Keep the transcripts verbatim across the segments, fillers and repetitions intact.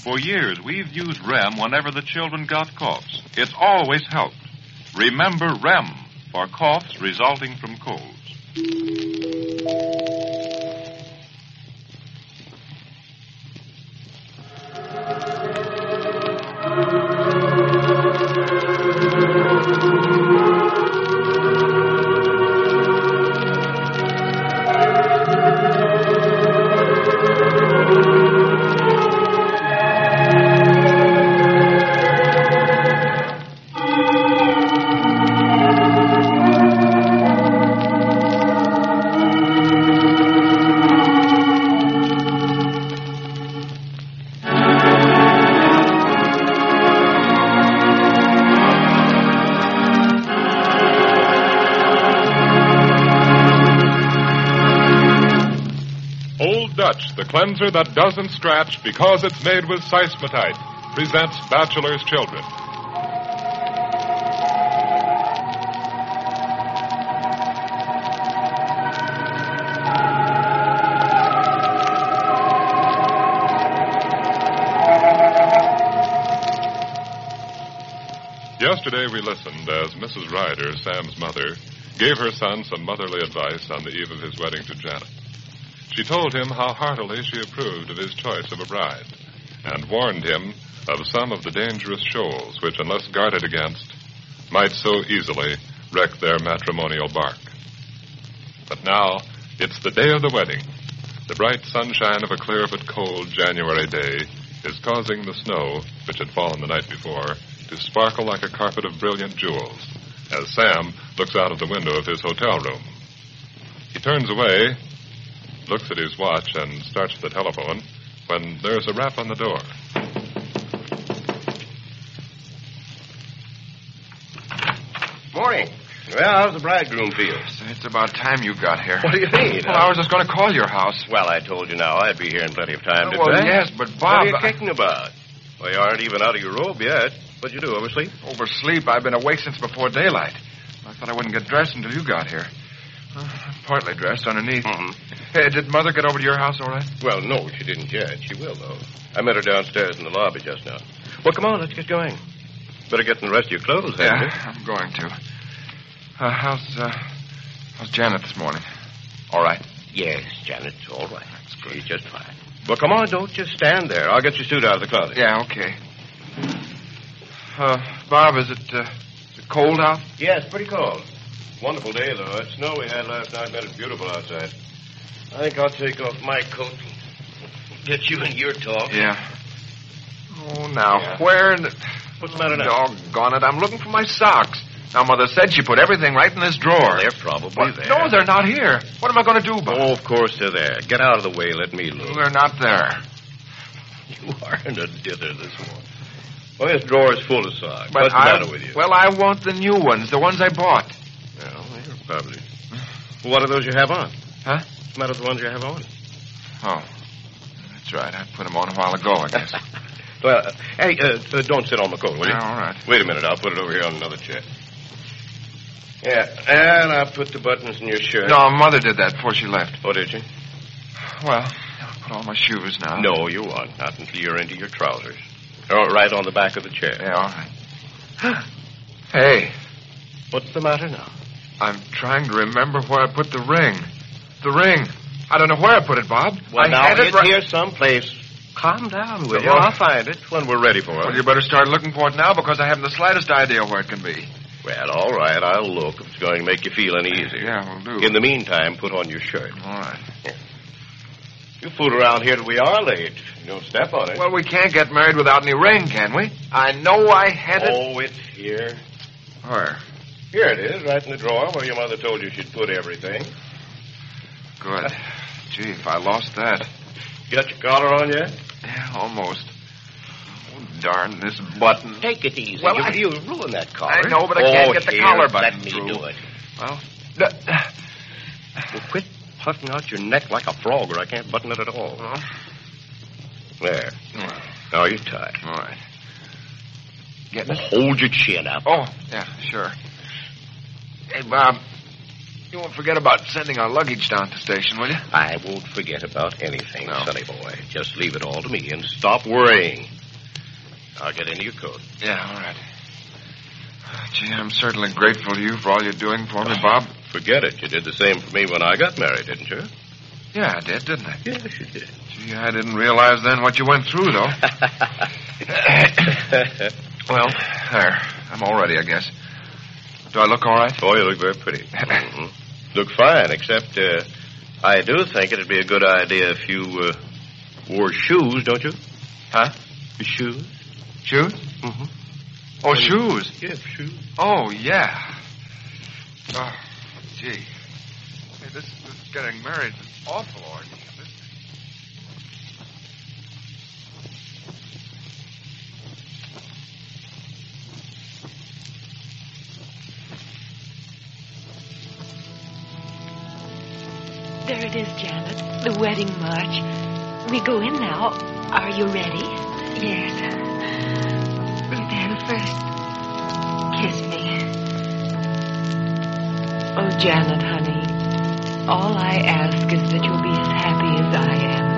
For years, we've used Rem whenever the children got coughs. It's always helped. Remember Rem for coughs resulting from colds. The cleanser that doesn't scratch because it's made with Seismatite presents Bachelor's Children. Yesterday we listened as Missus Ryder, Sam's mother, gave her son some motherly advice on the eve of his wedding to Janet. She told him how heartily she approved of his choice of a bride, and warned him of some of the dangerous shoals which, unless guarded against, might so easily wreck their matrimonial bark. But now, it's the day of the wedding. The bright sunshine of a clear but cold January day is causing the snow, which had fallen the night before, to sparkle like a carpet of brilliant jewels, as Sam looks out of the window of his hotel room. He turns away, looks at his watch, and starts the telephone when there's a rap on the door. Morning. Well, how's the bridegroom feel? It's about time you got here. What do you mean? Well, I was just going to call your house. Well, I told you now I'd be here in plenty of time, Oh, didn't well, I? yes, but Bob... What are you I- kicking about? Well, you aren't even out of your robe yet. What'd you do, oversleep? Oversleep? I've been awake since before daylight. I thought I wouldn't get dressed until you got here. Uh, partly dressed underneath. Mm-hmm. Hey, did Mother get over to your house all right? Well, no, she didn't yet. She will, though. I met her downstairs in the lobby just now. Well, come on, let's get going. Better get in the rest of your clothes, Yeah, haven't you? I'm going to. Uh, how's, uh, how's Janet this morning? All right? Yes, Janet's all right. That's good. She's just fine. Well, come on, don't just stand there. I'll get your suit out of the closet. Yeah, okay. Uh, Bob, is it, uh, is it cold out? Yes, pretty cold. Wonderful day, though. That snow we had last night made it beautiful outside. I think I'll take off my coat and get you in your talk. Yeah. Oh, now, Yeah. where in the... What's the matter now? Doggone it, I'm looking for my socks. Now, Mother said she put everything right in this drawer. Well, they're probably What? there. No, they're not here. What am I going to do, Bob? Oh, of course they're there. Get out of the way. Let me look. They're not there. You aren't a dither this morning. Well, this drawer is full of socks. But What's the I, matter with you? Well, I want the new ones, the ones I bought. Well, they're probably... Well, what are those you have on? Huh? What's the matter with the ones you have on? Oh, that's right. I put them on a while ago, I guess. Well, uh, hey, uh, uh, don't sit on my coat, will you? Yeah, all right. Wait a minute. I'll put it over here on another chair. Yeah, and I'll put the buttons in your shirt. No, Mother did that before she left. Oh, did you? Well, I'll put on my shoes now. No, you won't. Not until you're into your trousers. Oh, right on the back of the chair. Yeah, all right. Hey, What's the matter now? I'm trying to remember where I put the ring. The ring. I don't know where I put it, Bob. Well, I now had it it's right- here someplace. Calm down, will you? Well, I'll find it when we're ready for Well, it. you better start looking for it now because I haven't the slightest idea where it can be. Well, all right, I'll look if it's going to make you feel any easier. Yeah, we'll do. In the meantime, put on your shirt. All right. You fool around here till we are late. You don't step on it. Well, we can't get married without any ring, can we? I know I had it. Oh, it's here. Where? Here it is, right in the drawer where your mother told you she'd put everything. Good. Gee, if I lost that. Got your collar on yet? Yeah, almost. Oh, darn this button. Take it easy. Well, you, I- you ruined that collar. I know, but I oh, can't get the here, collar button Let me through. do it. Well, Well, quit puffing out your neck like a frog, or I can't button it at all. well, There. Now you tie. all right. Getting it? Hold your chin up. Oh, yeah, sure. Hey, Bob, you won't forget about sending our luggage down to the station, will you? I won't forget about anything, No. sonny boy. Just leave it all to me and stop worrying. I'll get into your coat. Yeah, all right. Gee, I'm certainly grateful to you for all you're doing for me, Bob. Forget it. You did the same for me when I got married, didn't you? Yeah, I did, didn't I? Yes, you did. Gee, I didn't realize then what you went through, though. Well, there. I'm all ready, I guess. Do I look all right? Oh, you look very pretty. Mm-hmm. Look fine, except uh, I do think it'd be a good idea if you uh, wore shoes, don't you? Huh? Shoes? Shoes? Mm-hmm. Oh, shoes. Yeah, shoes. Oh, yeah. Oh, gee. Hey, this, this getting married is awful, Orgy. This... There it is, Janet. The wedding march. We go in now. Are you ready? Yes. Then first, kiss me. Oh, Janet, honey, all I ask is that you'll be as happy as I am.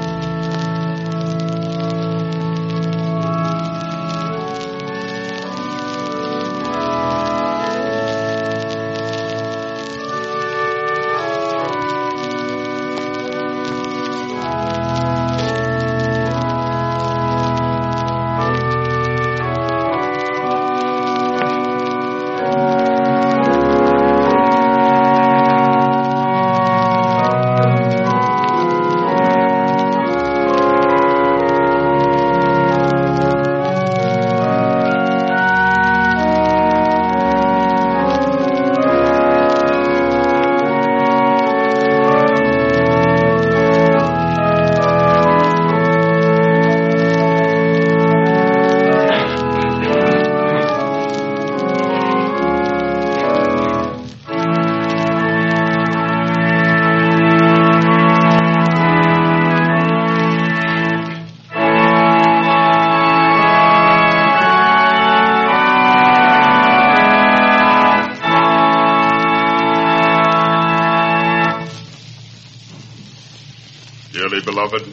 Beloved,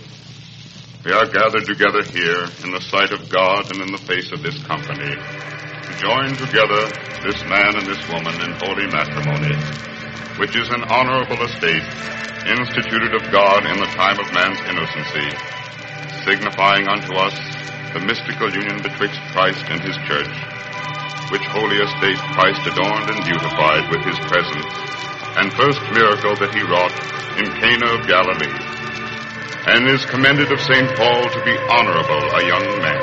we are gathered together here in the sight of God and in the face of this company to join together this man and this woman in holy matrimony, which is an honorable estate instituted of God in the time of man's innocency, signifying unto us the mystical union betwixt Christ and his church, which holy estate Christ adorned and beautified with his presence, and first miracle that he wrought in Cana of Galilee, and is commended of Saint Paul to be honorable a young man,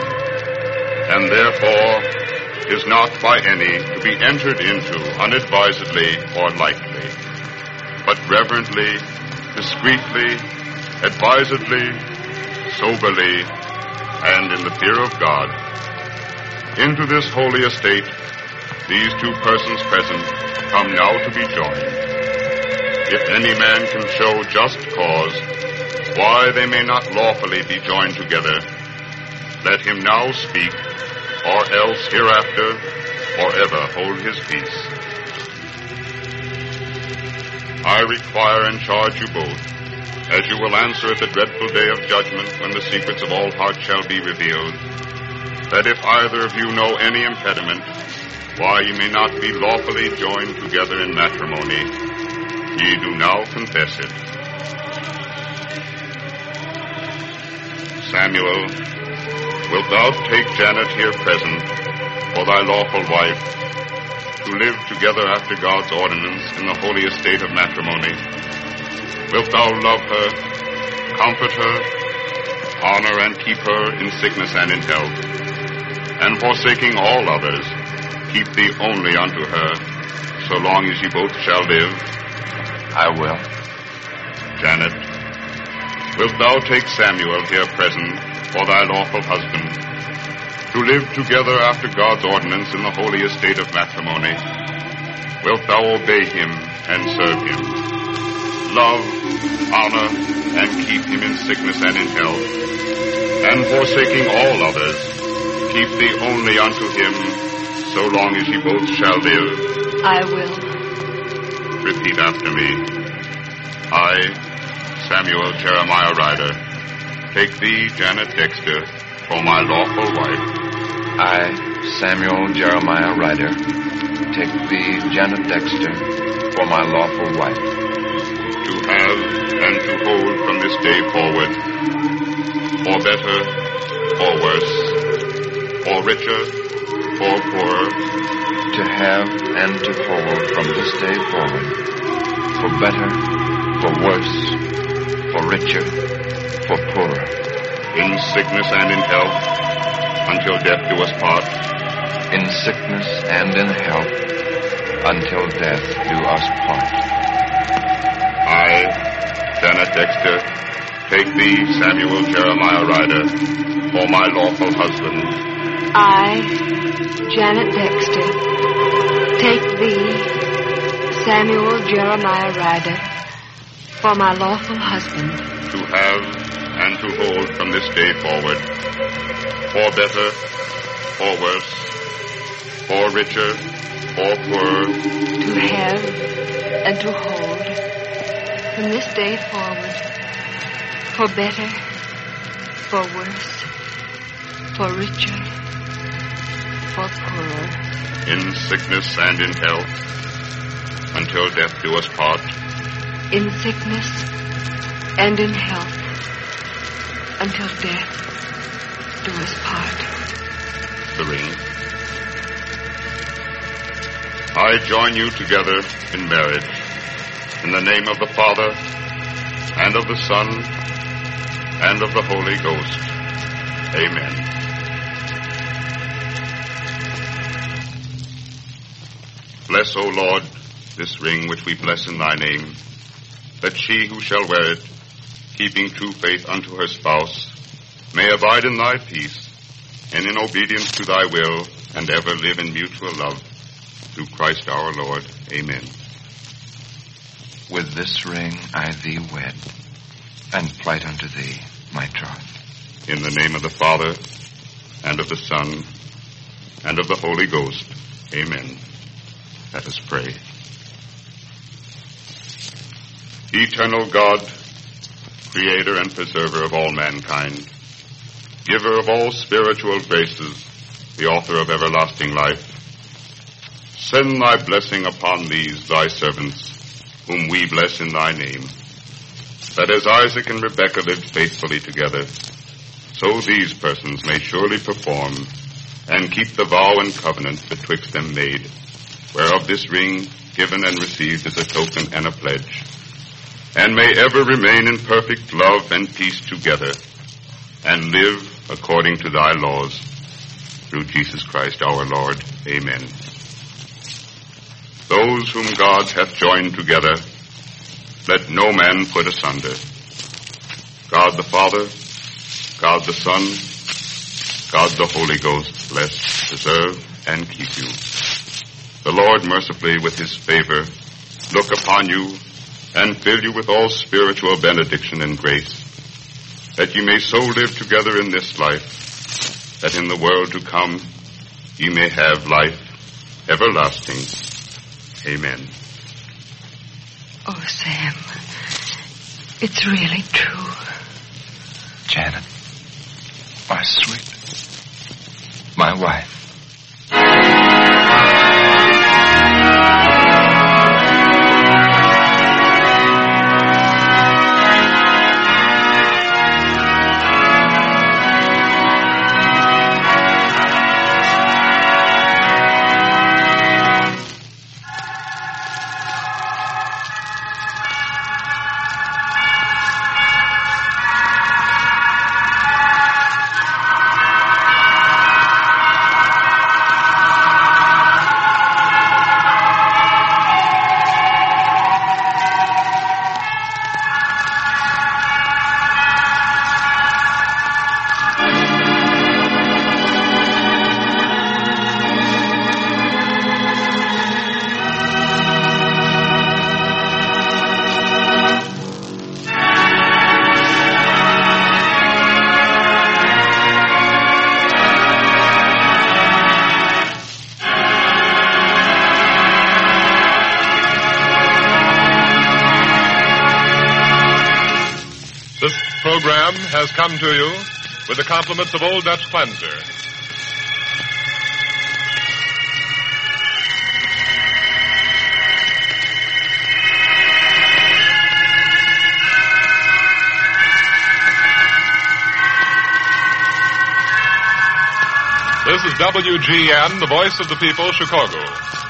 and therefore is not by any to be entered into unadvisedly or lightly, but reverently, discreetly, advisedly, soberly, and in the fear of God. Into this holy estate, these two persons present come now to be joined. If any man can show just cause why they may not lawfully be joined together, let him now speak, or else hereafter forever hold his peace. I require and charge you both, as you will answer at the dreadful day of judgment when the secrets of all hearts shall be revealed, that if either of you know any impediment, why ye may not be lawfully joined together in matrimony, ye do now confess it. Samuel, wilt thou take Janet here present for thy lawful wife, to live together after God's ordinance in the holy estate of matrimony? Wilt thou love her, comfort her, honor and keep her in sickness and in health, and forsaking all others, keep thee only unto her, so long as ye both shall live? I will. Janet, wilt thou take Samuel here present for thy lawful husband, to live together after God's ordinance in the holy estate of matrimony? Wilt thou obey him and serve him, love, honor, and keep him in sickness and in health, and forsaking all others, keep thee only unto him, so long as ye both shall live? I will. Repeat after me. I, Samuel Jeremiah Ryder, take thee, Janet Dexter, for my lawful wife, I, Samuel Jeremiah Ryder, take thee, Janet Dexter, for my lawful wife. To have and to hold from this day forward, for better, for worse, for richer, for poorer. To have and to hold from this day forward, for better, for worse, for richer, for poorer. In sickness and in health, until death do us part. In sickness and in health, until death do us part. I, Janet Dexter, take thee, Samuel Jeremiah Ryder, for my lawful husband. I, Janet Dexter, take thee, Samuel Jeremiah Ryder, for my lawful husband. To have and to hold from this day forward, for better, for worse, for richer, for poorer. To have and to hold from this day forward, for better, for worse, for richer, for poorer. In sickness and in health, until death do us part. In sickness and in health, until death do us part. The ring. I join you together in marriage, in the name of the Father, and of the Son, and of the Holy Ghost. Amen. Bless, O Lord, this ring which we bless in thy name, that she who shall wear it, keeping true faith unto her spouse, may abide in thy peace, and in obedience to thy will, and ever live in mutual love. Through Christ our Lord. Amen. With this ring I thee wed, and plight unto thee my troth. In the name of the Father, and of the Son, and of the Holy Ghost. Amen. Let us pray. Eternal God, creator and preserver of all mankind, giver of all spiritual graces, the author of everlasting life, send thy blessing upon these thy servants, whom we bless in thy name, that as Isaac and Rebekah lived faithfully together, so these persons may surely perform and keep the vow and covenant betwixt them made, whereof this ring given and received is a token and a pledge, and may ever remain in perfect love and peace together, and live according to thy laws, through Jesus Christ our Lord. Amen. Those whom God hath joined together, let no man put asunder. God the Father, God the Son, God the Holy Ghost bless, preserve, and keep you. The Lord mercifully with his favor look upon you and fill you with all spiritual benediction and grace, that ye may so live together in this life, that in the world to come ye may have life everlasting. Amen. Oh, Sam, it's really true. Janet, my sweet, my wife. Program has come to you with the compliments of Old Dutch Cleanser. This is W G N, the voice of the people, Chicago.